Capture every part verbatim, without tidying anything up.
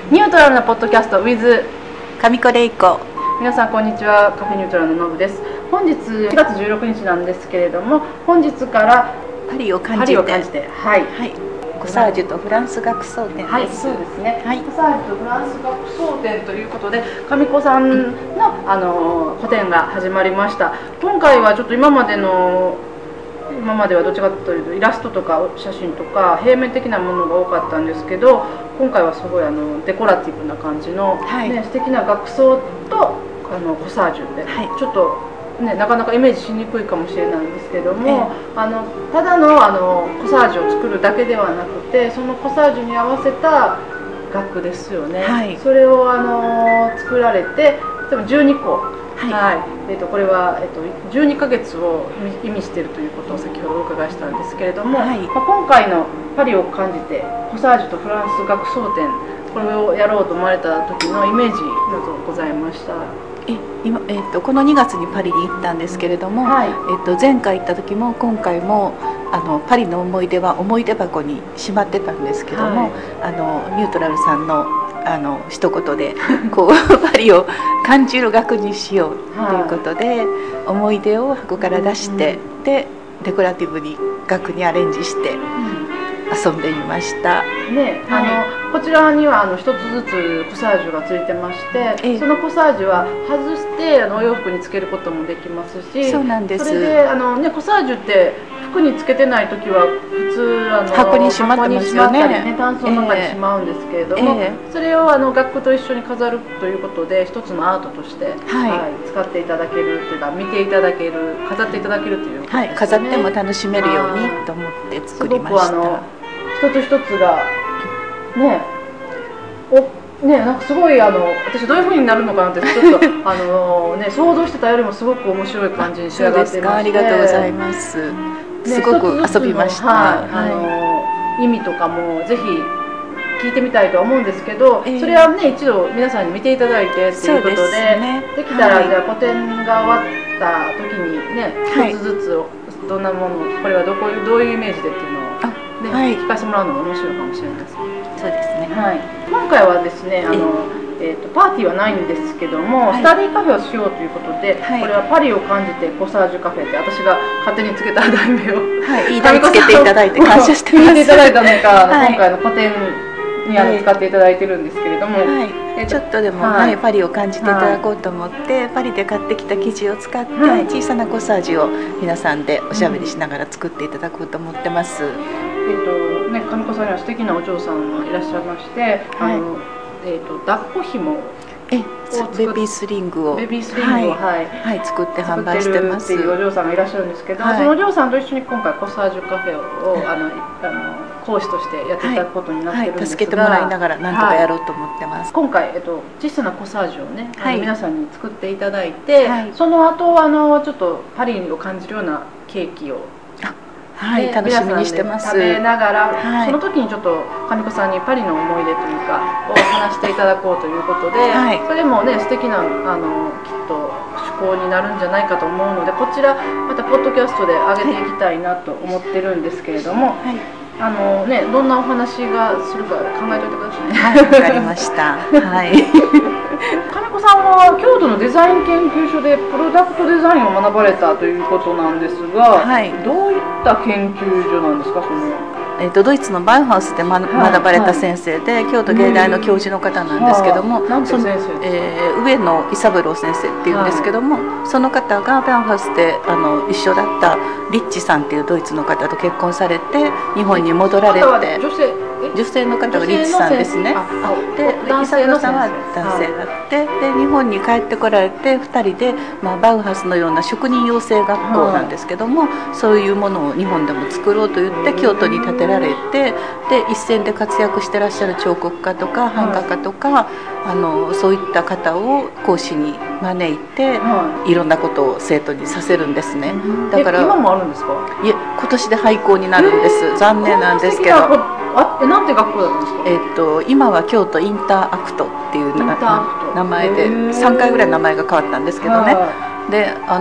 ニュートラルなポッドキャスト with 上子玲子。 皆さんこんにちは。カフェニュートラルののぶです。本日しがつじゅうろくにちなんですけれども、本日からパリを感じて、 パリを感じて、はい、 はい、コサージュとフランス学装展です。 はい、そうですね、 はい、 コサージュとフランス学装展ということで、上子さんの、あの個展が始まりました。今回はちょっと今までの今まではどっちかというとイラストとか写真とか平面的なものが多かったんですけど、今回はすごいあのデコラティブな感じの、はい、ね、素敵な額装とあのコサージュで、はい、ちょっと、ね、なかなかイメージしにくいかもしれないんですけども、えー、あのただの、あのコサージュを作るだけではなくて、そのコサージュに合わせた額ですよね、はい、それをあの作られて、でもじゅうにこ、はいはい、えー、とこれは、えー、とじゅうにかげつを意味しているということを先ほどお伺いしたんですけれども、はい、まあ、今回のパリを感じてコサージュとフランス学装展、これをやろうと思われた時のイメージなどございました？ え今えー、とこのにがつにパリに行ったんですけれども、はい、えー、と前回行った時も今回もあのパリの思い出は思い出箱にしまってたんですけども、はい、あのニュートラルさんのあの一言でこうパリを感じる額にしようということで、はい、思い出を箱から出して、うん、でデコラティブに額にアレンジして、うん、遊んでみました。 ね、はい、あのこちらにはあの一つずつコサージュがついてまして、ええ、そのコサージュは外してあのお洋服につけることもできますし、 そうなんです。 それであの、ね、コサージュって服につけてない時は普通あの箱にしまってますよね。 箱にしまったりね、タンスの中にしまうんですけれども、ええ、それをあの額と一緒に飾るということで一つのアートとして、はいはい、使っていただけるというか、見ていただける、飾っていただけるということですね。はい、 飾っても楽しめるようにと思って作りました。 すごくあの一つ一つがね、おね、なんかすごいあの私どういう風になるのかなってちょっとあの、ね、想像してたよりもすごく面白い感じに仕上がってまして、 ありがとうございます、ね、すごく遊びました、はい、 あの意味とかもぜひ聞いてみたいとは思うんですけど、えー、それはね一度皆さんに見ていただいてっていうことで、 で, ね、できたら、はい、じゃあ個展が終わった時にね一つずつどんなもの、これはどこどういうイメージでっていうのをね、はい、聞かせてもらうのも面白いかもしれないです。 そうですね、 はい、今回はですねあの、えー、とパーティーはないんですけども、はい、スタディカフェをしようということで、はい、これはパリを感じてコサージュカフェって私が勝手につけた題名を、 はい、いい題つけていただいて感謝してます。 聞いていただいたのか、はい、今回の個展にあの使っていただいてるんですけれども、はい、 えー、ちょっとでも、はい、パリを感じていただこうと思って、はい、パリで買ってきた生地を使って、はい、小さなコサージュを皆さんでおしゃべりしながら作っていただこうと思ってます。うん、 えーとね、上子さんには素敵なお嬢さんがいらっしゃいまして、はい、あのえー、と抱っこ紐えベビースリングをベビースリングを、はいはいはい、作って販売してます。 作ってるっていうお嬢さんがいらっしゃるんですけど、はい、そのお嬢さんと一緒に今回コサージュカフェを、はい、あのあの講師としてやっていただくことになってるんですが、はいはい、助けてもらいながら何とかやろうと思ってます。はい、今回、えっと、小さなコサージュをね、はい、皆さんに作っていただいて、はい、その後あのちょっとパリを感じるようなケーキをはい、楽しみにしてます。 食べながら、はい、その時にちょっと上子さんにパリの思い出というかを話していただこうということで、はい、それもね素敵なあのきっと趣向になるんじゃないかと思うので、こちらまたポッドキャストで上げていきたいなと思ってるんですけれども、はい、あのね、どんなお話がするか考えておいてくださいね。 はい、わかりました。はい。 金子さんは京都のデザイン研究所でプロダクトデザインを学ばれたということなんですが、はい、どういった研究所なんですか、その。 えー、とドイツのバウハウスで、ま、学ばれた先生で、はい、京都芸大の教授の方なんですけども、その、えー、上野伊三郎先生っていうんですけども、はい、その方がバウハウスであの一緒だったリッチさんっていうドイツの方と結婚されて日本に戻られて、 女性女性の方がリッチさんですね。で伊三郎さんは男性だって、で日本に帰ってこられてふたりで、まあ、バウハウスのような職人養成学校なんですけども、そういうものを日本でも作ろうと言って京都に建てられて、で一線で活躍してらっしゃる彫刻家とか版画家とか、あのそういった方を講師に招いて、はい、いろんなことを生徒にさせるんですね。 だから今もあるんですか？ いえ、今年で廃校になるんです。残念なんですけど。 あえなんて学校だったんですか？ えっと今は京都インターアクトっていう名前でさんかいぐらい名前が変わったんですけどね。であの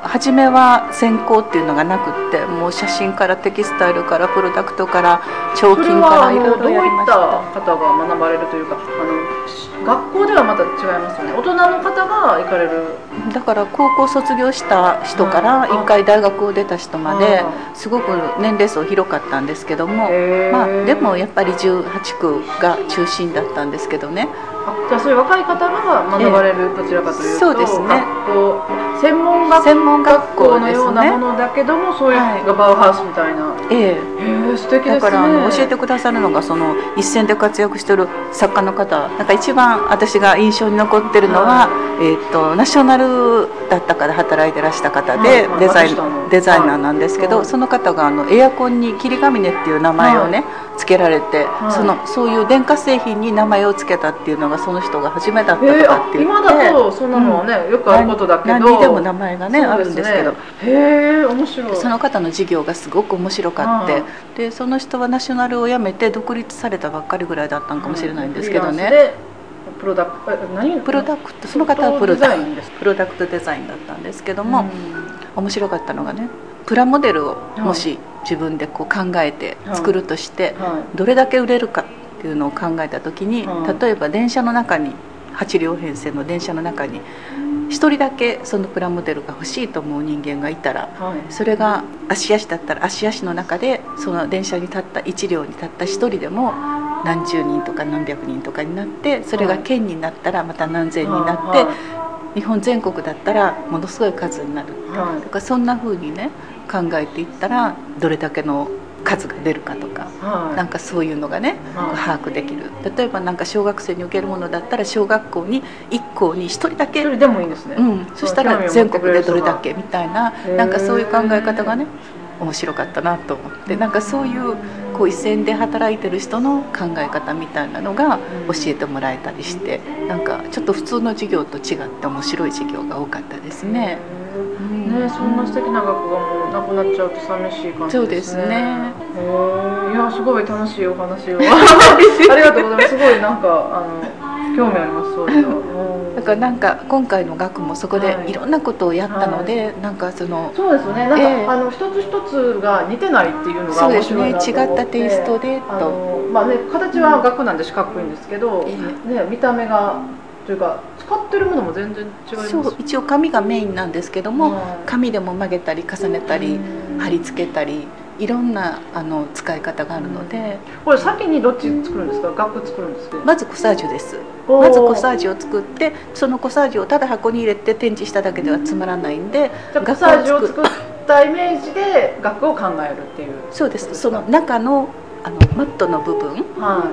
初めは専攻っていうのがなくって、もう写真からテキスタイルからプロダクトから彫金からいろいろやりました。 どういった方が学ばれるというか、あの学校ではまた違いますよね。大人の方が行かれる。 だから高校卒業した人から一回大学を出た人まですごく年齢層広かったんですけども、まあでもやっぱりじゅうはちくが中心だったんですけどね。 あ、じゃあそういう若い方が学ばれる、どちらかというと、 そうですね、 学校専門学専門学校のようなものだけども、そういうバウハウスみたいな。 ええ、素敵ですね。 だからあの教えてくださるのがその一線で活躍している作家の方、なんか一番私が印象に残ってるのは、はい、えー、とナショナルだったから働いてらした方で、はい、デザインデザイナーなんですけど、はい、その方があのエアコンに霧ヶ峰っていう名前をね、はい、付けられて、はい、そのそういう電化製品に名前を付けたっていうのがその人が初めだったとかって言って、えー、 今だとそんなのはね、うん、よくあることだけど、 何にでも名前がね、あるんですけど、 へえ、面白い。 その方の事業がすごく面白かって、 はい、 でその人はナショナルを辞めて独立されたばっかりぐらいだったのかもしれないんですけどね、 でプロダクト、何プロダクト、その方はプロダクトプロダクトデザインだったんですけども、面白かったのがね、プラモデルをもし自分でこう考えて作るとしてどれだけ売れるかっていうのを考えた時に、例えば電車の中にはちりょう編成の電車の中にひとりだけそのプラモデルが欲しいと思う人間がいたら、それが芦屋市だったら芦屋市の中でその電車に立ったいちりょうに立ったひとりでも何十人とか何百人とかになって、それが県になったらまた何千になって、日本全国だったらものすごい数になる、はい、だからそんな風にね考えていったらどれだけの数が出るかとか、はい、なんかそういうのがね、はい、把握できる。例えばなんか小学生に受けるものだったら小学校にいっこうにひとりだけ、 ひとりでもいいんですね、 うん、そしたら全国でどれだけみたいな、なんかそういう考え方がね面白かったなと思って、なんかそういうこう一線で働いてる人の考え方みたいなのが教えてもらえたりして、なんかちょっと普通の授業と違って面白い授業が多かったですね。 うん、ね、そんな素敵な学がもうなくなっちゃうと寂しい感じですね。 そうですね。 へ、いやすごい楽しいお話をありがとうございます。すごいなんかあの興味あります、そういうの。 だからなんか今回の学もそこでいろんなことをやったので、はい、なんかそのそうですね、なんか、えー、あの一つ一つが似てないっていうのが面白いなと思って。そうですね、違ったテイストでと、まあね、形は学なんで四角いんですけど、えー、ね、見た目がというか使ってるものも全然違います。 そう、一応紙がメインなんですけども、はい、紙でも曲げたり重ねたり貼り付けたりいろんなあの使い方があるので、 これ先にどっち作るんですか？額作るんですか？ まずコサージュです。まずコサージュを作って、そのコサージュをただ箱に入れて展示しただけではつまらないんで、 じゃあコサージュを作ったイメージで額を考えるっていう。 そうです。その中のあのマットの部分、はい、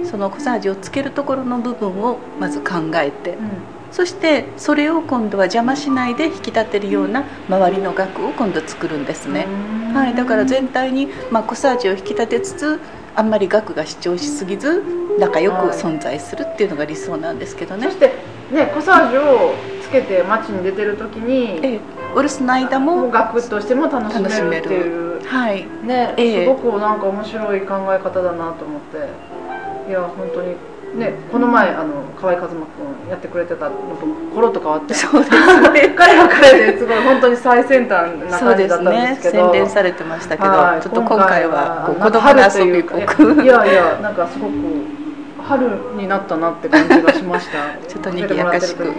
そのコサージュをつけるところの部分をまず考えて、うん、そしてそれを今度は邪魔しないで引き立てるような周りの額を今度作るんですね。はい、だから全体に、まあ、コサージュを引き立てつつあんまり額が主張しすぎず仲良く存在するっていうのが理想なんですけどね。 そしてね、コサージュをつけて街に出てる時に、 ええ、お留守の間も額としても楽しめるっていう、 はいね、ええ、すごくなんか面白い考え方だなと思って、いや本当にね、この前あの河合和馬君やってくれてたのと頃と変わって、 そうですね、 彼は彼ですごい本当に最先端な感じだったんですけど、 そうですね、洗練されてましたけど、はい、ちょっと今回はこう子供の遊びっぽく、 いやいや、なんかすごく春になったなって感じがしましたちょっと賑やかしく、はい、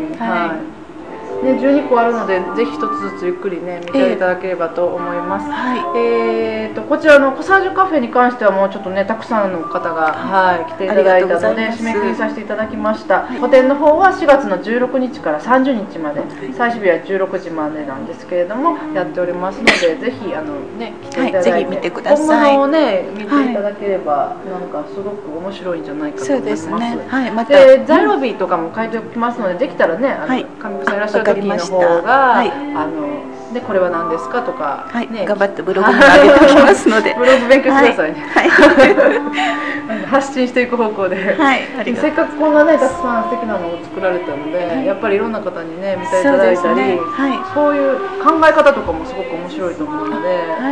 ね、じゅうにこあるのでぜひ一つずつゆっくりね見ていただければと思います。えーえー、とこちらのコサージュカフェに関してはもうちょっとねたくさんの方が、はい、来ていただいたので締め切りさせていただきました。はい、個展の方はしがつのじゅうろくにちからさんじゅうにちまで、最終日はじゅうろくじまでなんですけれどもやっておりますので、ぜひあの、ね、来ていただいて、 はい、ぜひ見てください。 本物をね見ていただければ、はい、なんかすごく面白いんじゃないかと思います。 そうですね、はい、またで材料日とかも書いておきますので、できたらね、あの、はい、上草いらっしゃる時の方が、はい、あのでこれは何ですかとか、 はい、ね、頑張ってブログに上げておきますのでブログ勉強してくださいね、はいはい、発信していく方向で、はい、せっかくこんなねたくさん素敵なのを作られたので、はい、やっぱりいろんな方にね見ていただいたり、そう、ね、はい、そういう考え方とかもすごく面白いと思うので、はい、な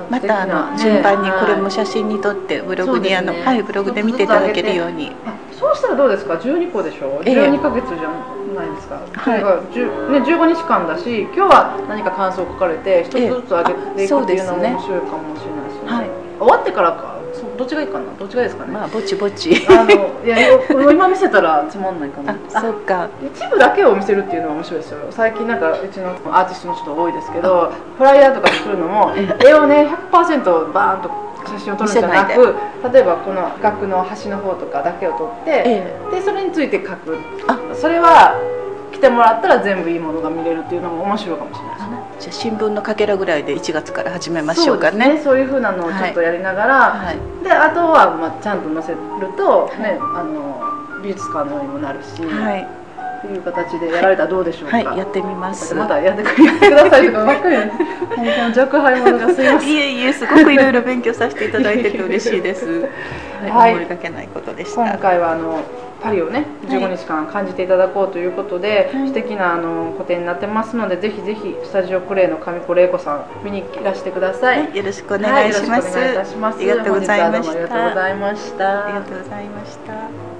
またあの順番にこれも写真に撮ってブログにあの、はい、ブログで見ていただけるように。 そうしたらどうですか、じゅうにこでしょ、じゅうにかげつじゃないですか、はい、ね、じゅうごにちかんだし、今日は何か感想を書かれて一つずつ上げていくっていうのも面白いかもしれないですね、はい、終わってからか、どっちがいいかな、どっちがいいですかね。 まあぼちぼちあのいや今見せたらつまんないかな。 あ、そうか。 一部だけを見せるっていうのは面白いですよ。最近なんかうちのアーティストの人多いですけど、フライヤーとか作るのも絵をね ひゃくパーセント バーンと写真を撮るんじゃなく、例えばこの額の端の方とかだけを撮って、ええ、でそれについて書く。あ、それは来てもらったら全部いいものが見れるっていうのも面白いかもしれないですね。 じゃあ新聞のかけらぐらいでいちがつから始めましょうかね。 そうですね、そういう風なのをちょっとやりながら、はい、であとはまあちゃんと載せると、ね、あの美術館のようにもなるし、はい、という形でやられたらどうでしょうか。 はいはい、やってみます。 またやってやってくださいとかばっかりね。若輩者がすいません。 いえいえ、すごくいろいろ勉強させていただいてて嬉しいです。はい、思いがけないことでした。 今回はあのパリをねじゅうごにちかん感じていただこうということで、はい、素敵なあの個展になってますので、ぜひぜひスタジオクレイの上子玲子さん見にいらしてください。 はい、よろしくお願いします。 はい、よろしくお願いいたします。 ありがとうございました。 ありがとうございました。 ありがとうございました。